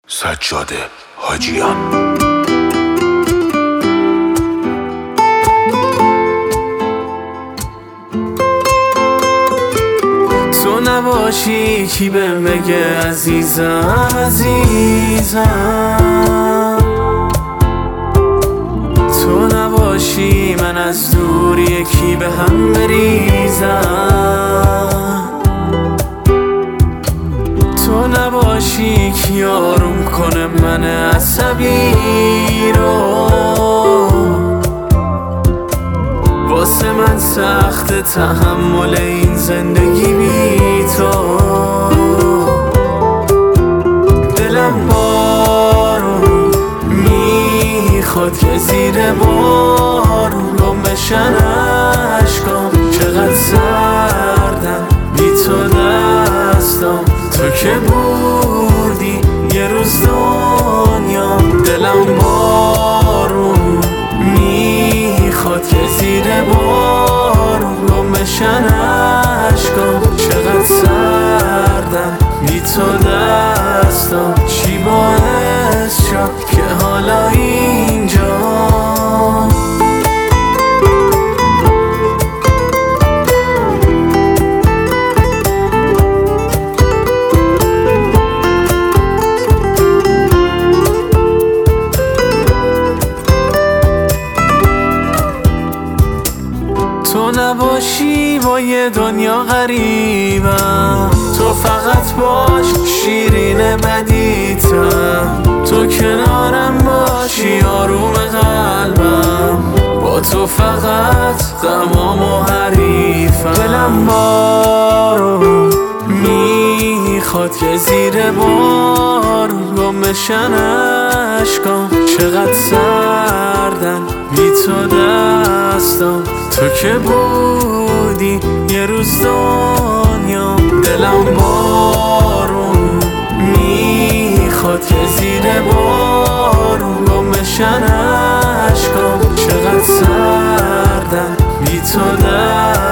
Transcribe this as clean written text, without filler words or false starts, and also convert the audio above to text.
سجاد حاجیان. تو نباشی کی بهم بگه عزیزم عزیزم، تو نباشی من از دور یکی به هم بریزم، تو نباشی کی آروم کنه من عصبی رو، واسه من سخت تحمل این زندگی بی تو، دلم بارون میخواد که زیر بارون گم بشن عشقام، چقدر سردم بی تو دستام، تو که بودی یه روز دنیام، دلم بارون میخواد که زیر بارون گم بشن عشقام، چقدر سردم بی تو دستام، چی باعث شد که حالا اینجا تو نباشی با یه دنیا غریبم، تو فقط باش شیرین بدیتم، تو کنارم باشی آروم قلبم، با تو فقط غمام و حریفم، دلم بارون میخواد که زیر بارون گم بشن عشقام، چقدر سردن بی تو دستام، تو که بودی یه روز دنیام، دلم بارون میخواد که زیر بارون گم بشن عشقام، چقدر سردن بی تو دستام.